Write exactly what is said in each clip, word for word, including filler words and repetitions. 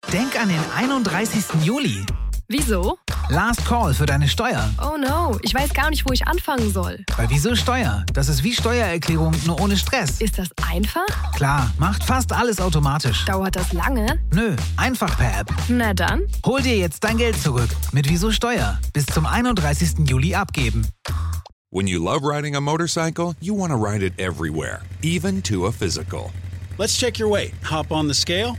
Denk an den einunddreißigsten Juli. Wieso? Last Call für deine Steuer. Oh no, ich weiß gar nicht, wo ich anfangen soll. Bei Wieso Steuer? Das ist wie Steuererklärung, nur ohne Stress. Ist das einfach? Klar, macht fast alles automatisch. Dauert das lange? Nö, einfach per App. Na dann. Hol dir jetzt dein Geld zurück mit Wieso Steuer. Bis zum einunddreißigsten Juli abgeben. When you love riding a motorcycle, you want to ride it everywhere, even to a physical. Let's check your weight. Hop on the scale.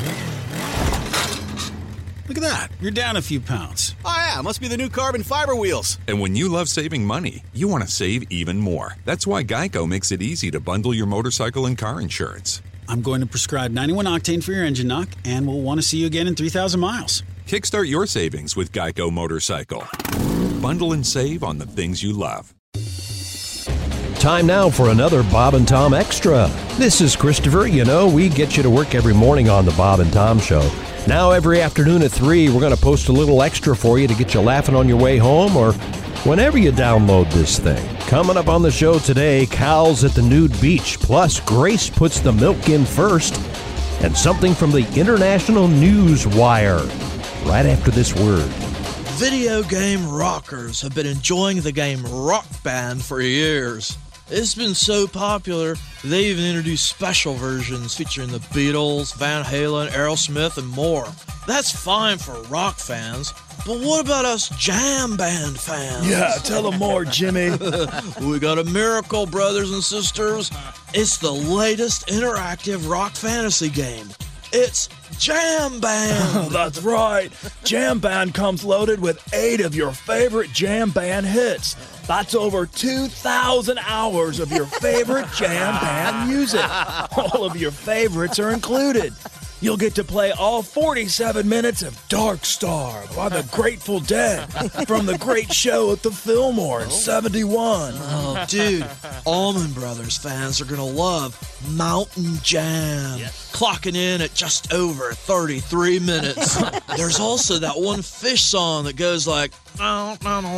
Look at that. You're down a few pounds. Oh, yeah. Must be the new carbon fiber wheels. And when you love saving money, you want to save even more. That's why Geico makes it easy to bundle your motorcycle and car insurance. I'm going to prescribe ninety-one octane for your engine knock, and we'll want to see you again in three thousand miles. Kickstart your savings with Geico Motorcycle. Bundle and save on the things you love. Time now for another Bob and Tom Extra. This is Christopher. You know, we get you to work every morning on the Bob and Tom Show. Now every afternoon at three, we're going to post a little extra for you to get you laughing on your way home or whenever you download this thing. Coming up on the show today, Cal's at the nude beach. Plus, Grace puts the milk in first. And something from the International News Wire. Right after this word. Video game rockers have been enjoying the game Rock Band for years. It's been so popular, they even introduced special versions featuring the Beatles, Van Halen, Aerosmith, and more. That's fine for rock fans, but what about us jam band fans? Yeah, tell them more, Jimmy. We got a miracle, brothers and sisters. It's the latest interactive rock fantasy game. It's Jam Band! That's right. Jam Band comes loaded with eight of your favorite Jam Band hits. That's over two thousand hours of your favorite Jam Band music. All of your favorites are included. You'll get to play all forty-seven minutes of Dark Star by the Grateful Dead from the great show at the Fillmore in seventy-one. Oh, dude, Allman Brothers fans are going to love Mountain Jam, yes. Clocking in at just over thirty-three minutes. There's also that one Fish song that goes like, oh,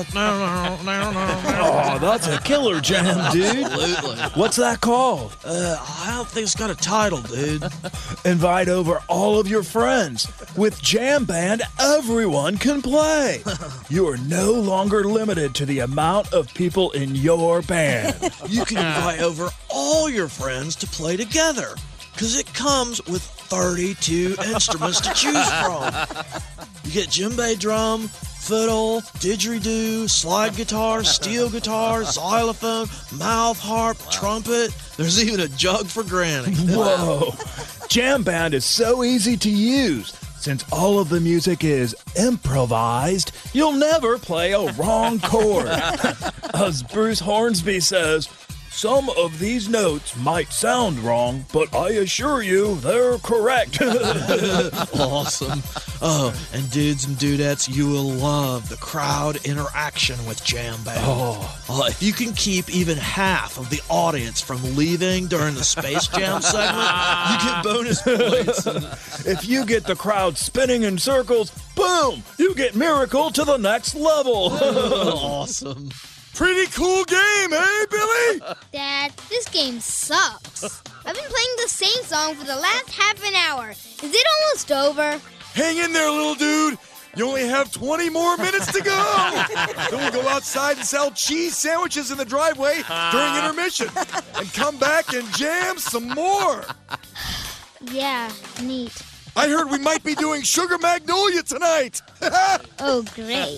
that's a killer jam, dude. Absolutely. What's that called? Uh, I don't think it's got a title, dude. Invite over all of your friends. With Jam Band, everyone can play. You are no longer limited to the amount of people in your band. You can invite over all your friends to play together, because it comes with thirty-two instruments to choose from. You get djembe drum, fiddle, didgeridoo, slide guitar, steel guitar, xylophone, mouth harp, trumpet. There's even a jug for Granny. Whoa. Jam Band is so easy to use. Since all of the music is improvised, you'll never play a wrong chord. As Bruce Hornsby says, some of these notes might sound wrong, but I assure you they're correct. Awesome. Oh, and dudes and dudettes, you will love the crowd interaction with Jam Band. Oh. Uh, if you can keep even half of the audience from leaving during the Space Jam segment, you get bonus points. If you get the crowd spinning in circles, boom, you get Miracle to the next level. Awesome. Pretty cool game, eh, Billy? Dad, this game sucks. I've been playing the same song for the last half an hour. Is it almost over? Hang in there, little dude. You only have twenty more minutes to go. Then we'll go outside and sell cheese sandwiches in the driveway during intermission. And come back and jam some more. Yeah, neat. I heard we might be doing Sugar Magnolia tonight. Oh, great.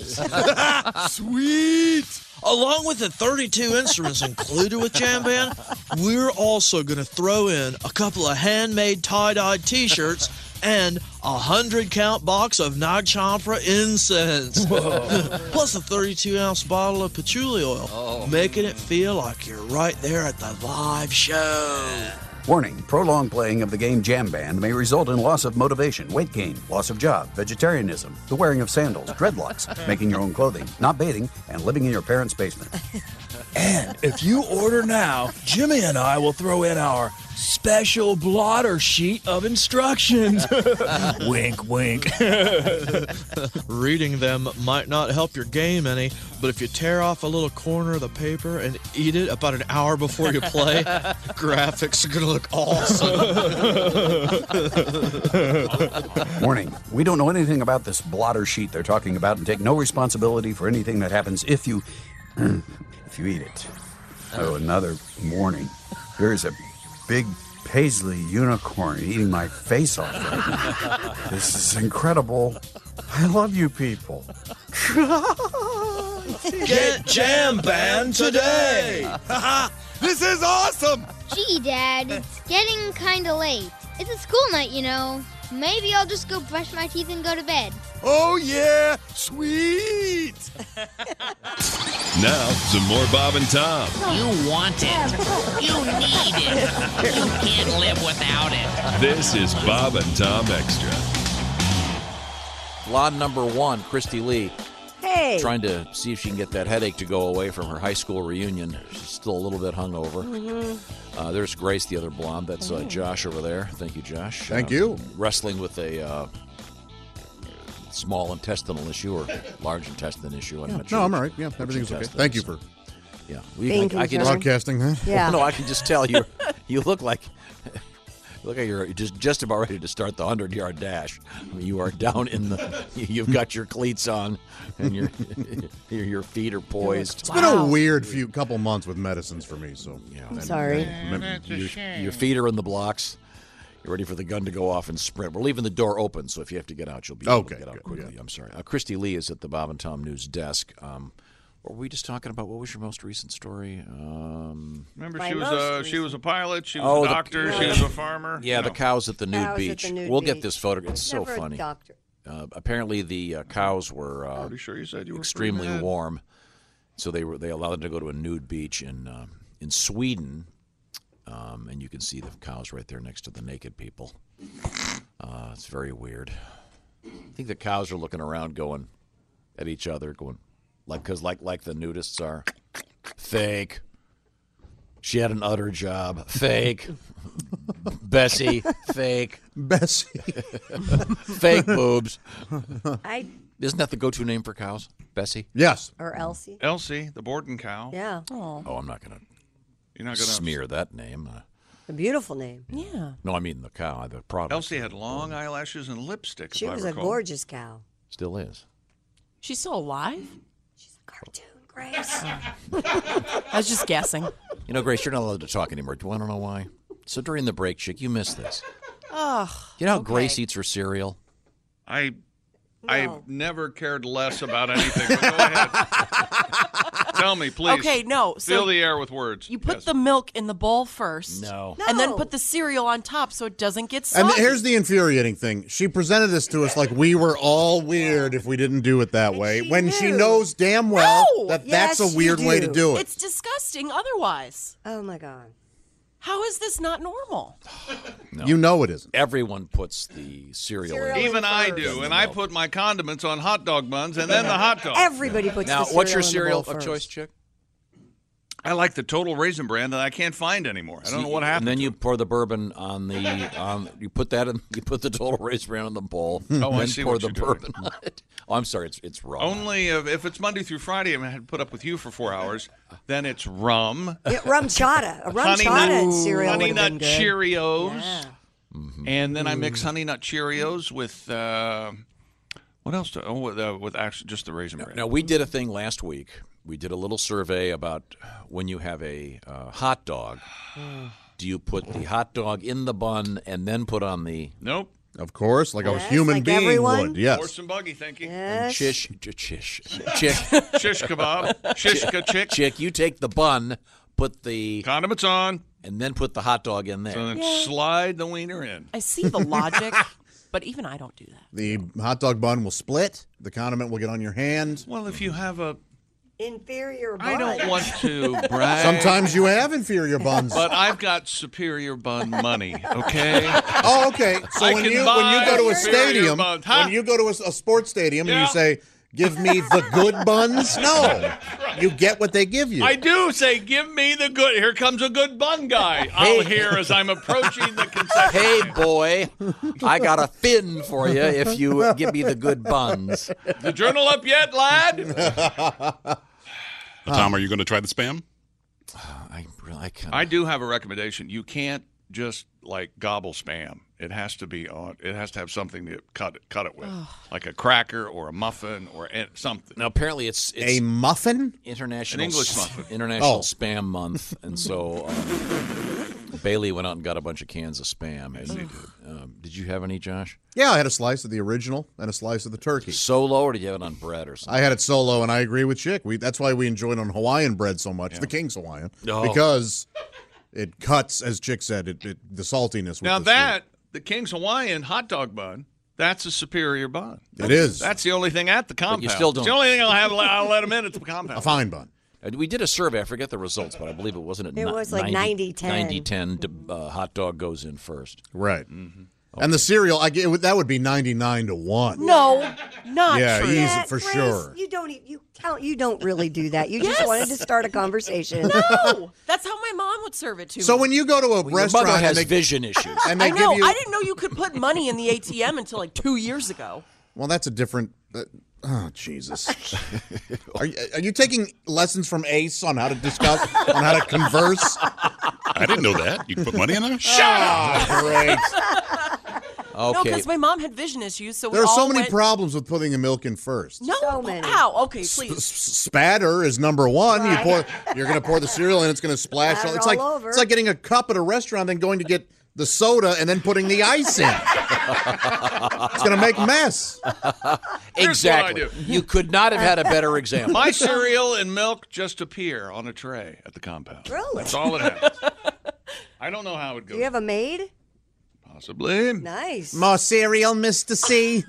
Sweet. Along with the thirty-two instruments included with Jam Band, we're also going to throw in a couple of handmade tie-dyed t-shirts and a hundred-count box of Nag Champa incense. Plus a thirty-two ounce bottle of patchouli oil, oh. making it feel like you're right there at the live show. Warning, prolonged playing of the game Jam Band may result in loss of motivation, weight gain, loss of job, vegetarianism, the wearing of sandals, dreadlocks, making your own clothing, not bathing, and living in your parents' basement. And if you order now, Jimmy and I will throw in our special blotter sheet of instructions. Wink, wink. Reading them might not help your game any, but if you tear off a little corner of the paper and eat it about an hour before you play, graphics are going to look awesome. Warning, we don't know anything about this blotter sheet they're talking about and take no responsibility for anything that happens if you if you eat it. Oh, another warning. There's a big paisley unicorn eating my face off right now. This is incredible. I love you people. Get Jam Band today. This is awesome. Gee, Dad, it's getting kind of late. It's a school night, you know. Maybe I'll just go brush my teeth and go to bed. Oh, yeah. Sweet. Now, some more Bob and Tom. You want it. You need it. You can't live without it. This is Bob and Tom Extra. Blonde number one, Christy Lee. Hey. Trying to see if she can get that headache to go away from her high school reunion. She's still a little bit hungover. Mm-hmm. Uh, there's Grace, the other blonde. That's uh, Josh over there. Thank you, Josh. Thank uh, you. Wrestling with a uh, small intestinal issue or large intestine issue. I'm Yeah. not sure. No, I'm all right. Yeah, everything's okay. Thank you for yeah. Being I, I can broadcasting that. Yeah. No, I can just tell you. You look like you look like you're just just about ready to start the hundred-yard dash. I mean, you are down in the. You've got your cleats on, and your your, your feet are poised. It's been a weird few couple months with medicines for me. So yeah, I'm sorry. Your, your feet are in the blocks. You're ready for the gun to go off and sprint. We're leaving the door open, so if you have to get out, you'll be able Okay, to get out good, quickly. yeah. I'm sorry. Uh, Christy Lee is at the Bob and Tom News desk. Um, what were we just talking about? What was your most recent story? Um, Remember, My she was most a she was a pilot. She was Oh, a the- doctor. She was a farmer. Yeah, you the know. cows at the nude Cows at beach. the nude we'll get beach. this photo. It's so Never a funny. doctor. Uh, apparently, the uh, cows were uh, Pretty sure you said you were extremely pretty mad. warm, so they were they allowed them to go to a nude beach in uh, in Sweden, um, and you can see the cows right there next to the naked people. Uh, it's very weird. I think the cows are looking around, going at each other, going like because like like the nudists are fake. She had an utter job. Fake. Bessie. Fake. Bessie. Fake boobs. I Isn't that the go-to name for cows? Bessie? Yes. or Elsie. Elsie, the Borden cow. Yeah. Oh, I'm not going to You're not gonna smear that name. Uh, A beautiful name. Yeah. no, I mean the cow, the product. Elsie had long eyelashes and lipstick. She if was I a recall. gorgeous cow. Still is. She's still alive? She's a cartoon, Grace. I was just guessing. You know, Grace, you're not allowed to talk anymore. Do you want to know why? So during the break, chick, you missed this. Oh. You know how okay. Grace eats her cereal? I, No. I've never cared less about anything. But go ahead. Tell me, please. Okay, no. So Fill the air with words. you put Yes. the milk in the bowl first. No. And then No. put the cereal on top so it doesn't get soggy. And here's the infuriating thing. She presented this to us like we were all weird if we didn't do it that way, she when she knew. knows damn well No! that Yes, that's a you weird way to do. do it. It's disgusting otherwise. Oh, my God. How is this not normal? No. You know it isn't. Everyone puts the cereal, Cereal in. Even I first. do, and I put my condiments on hot dog buns and then the hot dog. Everybody puts Now, the cereal what's your in the cereal bowl of first. choice, chick? I like the Total Raisin brand that I can't find anymore. I don't know what happened. And then to you it. pour the bourbon on the um, you put that in you put the Total Raisin Bran in the bowl. Oh, I then see pour what the you're doing. bourbon on it. Oh, I'm sorry, it's it's raw. Only if, if it's Monday through Friday and I had to put up with you for four hours, then it's rum. Yeah, rum chata. A rum Honey chata nut, and cereal honey would nut have been good. Cheerios. Yeah. And then I mix Honey Nut Cheerios with, uh, what else? Do, oh, with, uh, with actually just the Raisin Bran. Now, we did a thing last week. We did a little survey about when you have a uh, hot dog, do you put the hot dog in the bun and then put on the... Nope. Of course, like a Yes, human like being everyone? would. Yes. Horse and buggy, thank you. And Yes. chish, ch- chish, chick, Shish kebab. Shishka chick. chick, you take the bun, put the... Condiments on. And then put the hot dog in there. So then Yeah. slide the wiener in. I see the logic, but even I don't do that. The hot dog bun will split. The condiment will get on your hand. Well, if you have a... Inferior bun. I don't want to brag. Sometimes you have inferior buns. But I've got superior bun money, okay? Oh, okay. So I when can you when buy you go to a superior stadium, buns. Huh? when you go to a, a sports stadium and Yeah. you say, give me the good buns? No. You get what they give you. I do say, give me the good. Here comes a good bun guy. I'll hear as I'm approaching the concession. Hey, boy, I got a fin for you if you give me the good buns. The journal up yet, lad? Tom, are you going to try the spam? I really I can't. I do have a recommendation. You can't just like gobble spam. It has to be on. It has to have something to cut it, cut it with, like a cracker or a muffin or a- something. Now, apparently, it's, it's a muffin. International An English s- muffin. International Oh. Spam Month, and so um, Bailey went out and got a bunch of cans of spam. Yes, he did. Um, did you have any, Josh? Yeah, I had a slice of the original and a slice of the turkey. Solo, or did you have it on bread or something? I had it solo, and I agree with Chick. We, that's why we enjoyed on Hawaiian bread so much, the King's Hawaiian, Oh. because it cuts, as Chick said, it, it the saltiness. With Now the that the King's Hawaiian hot dog bun, that's a superior bun. It is. That's the only thing at the compound. you still It's don't- the only thing I'll have. I'll let them in at the compound. a fine bun. Uh, We did a survey. I forget the results, but I believe it wasn't. It was like ninety ten. ninety ten, uh, hot dog goes in first. Right. And the cereal, I get, that would be ninety-nine to one. No, not Yeah, true. easy Yeah, for Grace, sure. You don't. e- You count. You don't really do that. You just Yes. wanted to start a conversation. No, that's how my mom would serve it to So me. when you go to a Well, your restaurant mother and has they, vision issues. and they I know. give you, I didn't know you could put money in the A T M until like two years ago. well, that's a different. Uh, oh Jesus! are, you, are you taking lessons from Ace on how to discuss, on how to converse? I didn't know that. You can put money in there? Shut up! Great. No, Okay. because my mom had vision issues, so we There are all so many went, problems with putting the milk in first. No, So many. how? Okay, S- please. s- spatter is number one. You pour, you're going to pour the cereal in. It's going to splash. Splatter It's all like over. it's like getting a cup at a restaurant, then going to get the soda and then putting the ice in. It's going to make mess. Here's what I Exactly. do. You could not have had a better example. My cereal and milk just appear on a tray at the compound. Really? That's all it happens. I don't know how it Do goes. you have a maid? Possibly. Nice. More cereal, Mister C.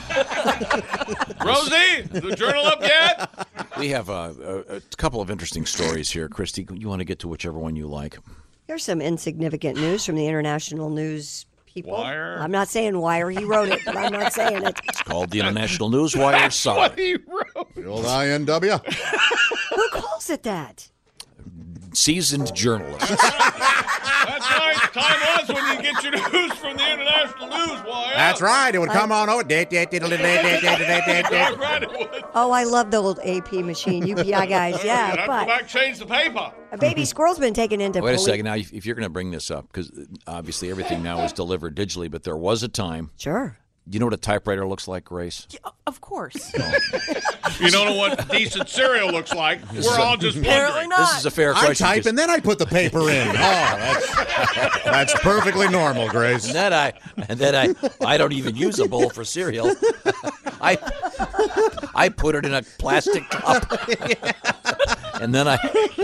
Rosie, the journal up yet? We have uh, a, a couple of interesting stories here. Christy, you want to get to whichever one you like? Here's some insignificant news from the international news people. Wire? I'm not saying Wire. He wrote it, but I'm not saying it. It's called the International Newswire. Sorry. What he wrote. The old I N W. Who calls it that? Seasoned journalists. That's right. Time was when you get your news from the International News Wire. That's right. It would come on over. That's right, it was. Oh, I love the old A P machine. U P I guys, I'd yeah. have to go But back change the paper. a baby squirrel's been taken into Wait a police. second. Now, if if you're going to bring this up, because obviously everything now is delivered digitally, but there was a time. Sure. You know what a typewriter looks like, Grace? Yeah, of course. You don't know what decent cereal looks like. This We're is a- all just Apparently wondering. not. This is a fair I question. type 'cause- and then I put the paper in. Oh, that's, that's perfectly normal, Grace. And then I, and then I, I don't even use a bowl for cereal. I, I put it in a plastic cup, and then I.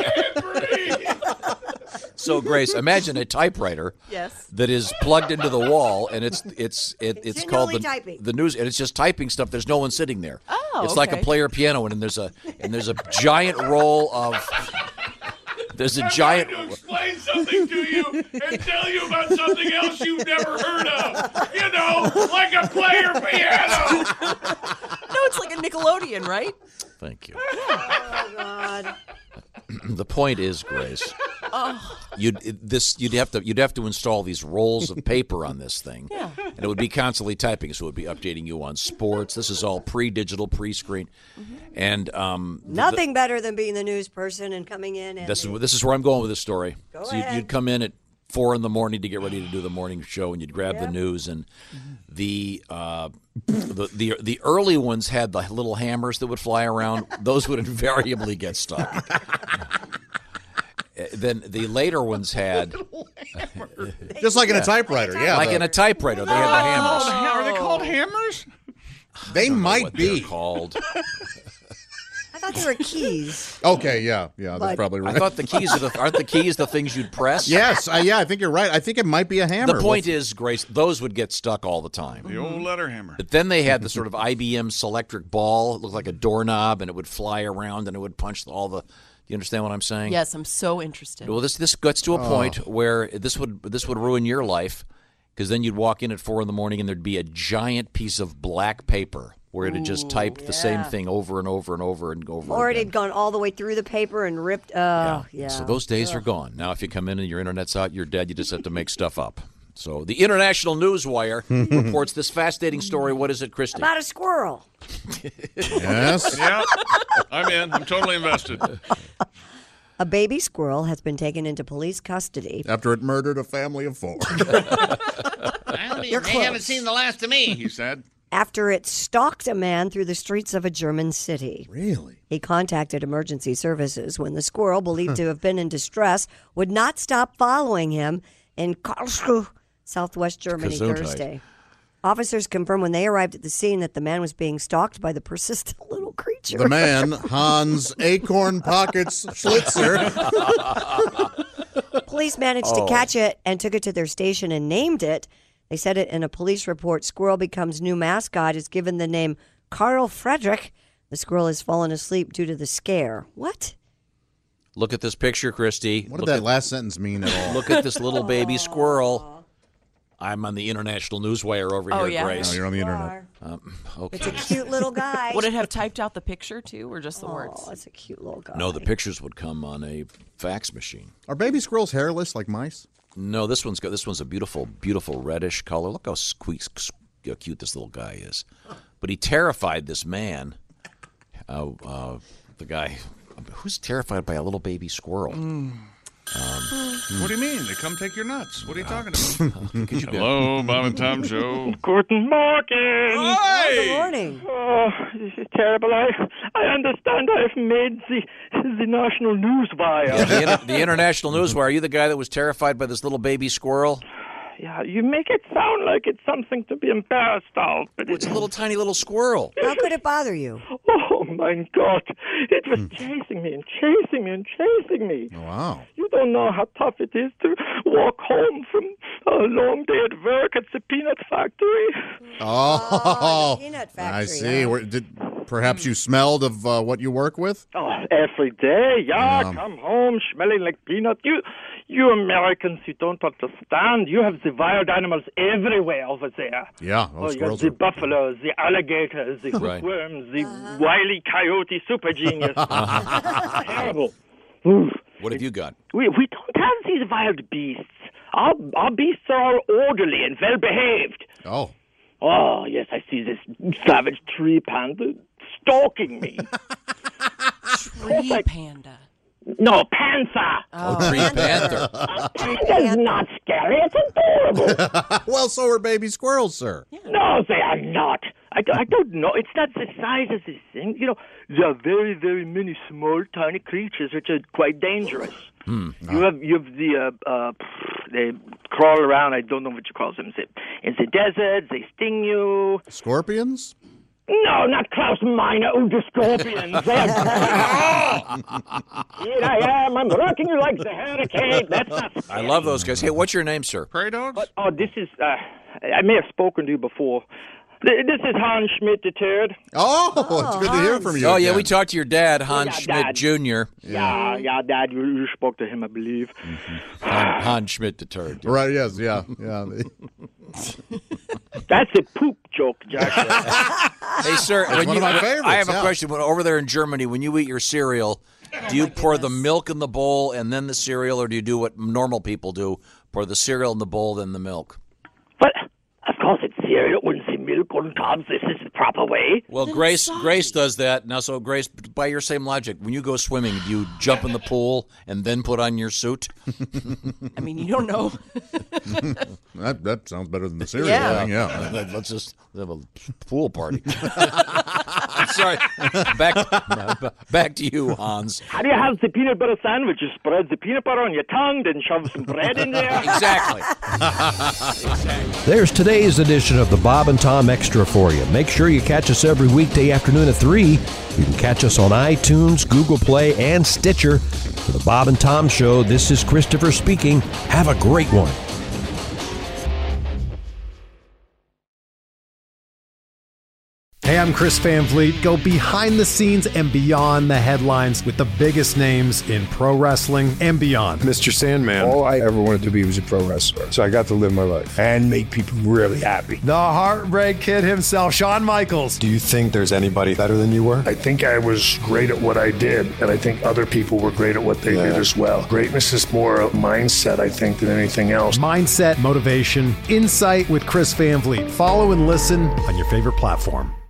So, Grace, imagine a typewriter Yes. that is plugged into the wall, and it's it's it, it's called the, Continually typing. the news, and it's just typing stuff. There's no one sitting there. Oh, it's like a okay. player piano, and there's a and there's a giant roll of. There's a giant. To explain something to you and tell you about something else you've never heard of. You know, like a player piano. No, it's like a Nickelodeon, right? Thank you. Oh, God. The point is, Grace, Oh. you'd this you'd have to you'd have to install these rolls of paper on this thing, Yeah. and it would be constantly typing. So it would be updating you on sports. This is all pre-digital, pre-screen, and um, the- Nothing better than being the news person and coming in and This is this is where I'm going with this story. Go so you'd, ahead. you'd come in at four in the morning to get ready to do the morning show, and you'd grab the Yep. news, and the uh, the the the early ones had the little hammers that would fly around. Those would invariably get stuck. Uh, Then the later ones had, Just like in a typewriter, yeah. like the- in a typewriter, they had the hammers. Are they called hammers? They might What be. they're called. I thought they were keys. Okay, yeah, yeah, that's But- probably I right. thought the keys are the aren't the keys the things you'd press? Yes, uh, yeah, I think you're right. I think it might be a hammer. The point is, Grace, those would get stuck all the time. The old letter hammer. But then they had the sort of I B M Selectric ball. It looked like a doorknob, and it would fly around, and it would punch all the. You understand what I'm saying? Yes, I'm so interested. Well, this this gets to a Oh. point where this would this would ruin your life, because then you'd walk in at four in the morning, and there'd be a giant piece of black paper where it had just typed the same thing over and over and over and over Or it again. had gone all the way through the paper and ripped. Oh, yeah. So those days are gone. Now, if you come in and your internet's out, you're dead. You just have to make stuff up. So the International Newswire reports this fascinating story. What is it, Christy? About a squirrel. Yes. Yeah. I'm in. I'm totally invested. A baby squirrel has been taken into police custody. After it murdered a family of four. Well, You're they close. haven't seen the last of me. He said. After it stalked a man through the streets of a German city. Really? He contacted emergency services when the squirrel, believed to have been in distress, would not stop following him in Karlsruhe, southwest Germany, Gesundheit. Thursday. Officers confirmed when they arrived at the scene that the man was being stalked by the persistent little creature. The man, Hans Acorn Pockets Schlitzer. Police managed Oh. to catch it and took it to their station and named it. They said it in a police report. Squirrel becomes new mascot is given the name Carl Frederick. The squirrel has fallen asleep due to the scare. What? Look at this picture, Christy. What did Look that at, last sentence mean at all? Look at this little baby squirrel. I'm on the International Newswire over Oh, here, yeah? Grace. No, you're on the internet. Um, okay. It's a cute little guy. Would it have typed out the picture too, or just the words? Oh, it's a cute little guy. No, the pictures would come on a fax machine. Are baby squirrels hairless like mice? No, this one's got this one's a beautiful, beautiful reddish color. Look how squeak, how cute this little guy is. But he terrified this man. Uh, uh, the guy who's terrified by a little baby squirrel. Mm. Um, What do you mean? They come take your nuts. What are you talking about? Could you Hello, Bob and Tom Show. Guten Morgen. Hi. Good morning. Oh, this is terrible. I, I understand I've made the, the national newswire. yeah, the, inter- the International Newswire. Are you the guy that was terrified by this little baby squirrel? Yeah, you make it sound like it's something to be embarrassed of. But It's a little tiny little squirrel. How could it bother you? Oh, my God. It was chasing me and chasing me and chasing me. Wow. You don't know how tough it is to walk home from a long day at work at the peanut factory. Oh, the peanut I factory, see. huh? Where, did perhaps you smelled of uh, what you work with? Oh, every day. Yeah, Yeah. come home smelling like peanut. You, you Americans, you don't understand. You have the wild animals everywhere over there. Yeah, Oh, those you got squirrels the are. buffaloes, the alligators, the Right. worms, the wily coyote super genius. Terrible. Oof. What have you got? We, we don't have these wild beasts. Our, our beasts are all orderly and well behaved. Oh. Oh, yes, I see this savage tree panda stalking me. Tree panda. No, panther. Oh, tree panther. Panda's not scary. It's adorable. Well, so are baby squirrels, sir. No, they are not. I, I don't know. It's not the size of this thing. You know, there are very, very many small, tiny creatures which are quite dangerous. Hmm. You have you have the uh, uh, they crawl around. I don't know what you call them. In the desert, they sting you. Scorpions? No, not Klaus Meine und the scorpions. They are Here I am. I'm rocking you like the hurricane. That's not. I love those guys. Hey, what's your name, sir? Prairie dogs? But, oh, this is. Uh, I may have spoken to you before. Th- This is Hans Schmidt the third. Oh, it's good to hear from you. Oh, yeah, again. we talked to your dad, Hans yeah, Schmidt Dad. Junior Yeah, yeah, Dad, you, you spoke to him, I believe. Han, Hans Schmidt the third. Right, yes, yeah, yeah. That's a poop joke, Joshua. Hey, sir, That's when one you, of my favorites, I have a yeah. question. When- Over there in Germany, when you eat your cereal, do you pour the milk in the bowl and then the cereal, or do you do what normal people do, pour the cereal in the bowl, then the milk? But, of course, it's cereal and the milk on top. This is the proper way. Well, Grace Grace does that. Now, so Grace, by your same logic, when you go swimming, do you jump in the pool and then put on your suit? I mean, you don't know. that that sounds better than the cereal Yeah. thing, yeah. Let's just have a pool party. Sorry. Back, back to you, Hans. How do you have the peanut butter sandwich? You spread the peanut butter on your tongue, then shove some bread in there? Exactly. There's today's edition of the Bob and Tom Extra for you. Make sure you catch us every weekday afternoon at three. You can catch us on iTunes, Google Play, and Stitcher. For the Bob and Tom Show, this is Christopher speaking. Have a great one. Hey, I'm Chris Van Vliet. Go behind the scenes and beyond the headlines with the biggest names in pro wrestling and beyond. Mister Sandman. All I ever wanted to be was a pro wrestler. So I got to live my life and make people really happy. The Heartbreak Kid himself, Shawn Michaels. Do you think there's anybody better than you were? I think I was great at what I did, and I think other people were great at what they Yeah. did as well. Greatness is more a mindset, I think, than anything else. Mindset, motivation, insight with Chris Van Vliet. Follow and listen on your favorite platform.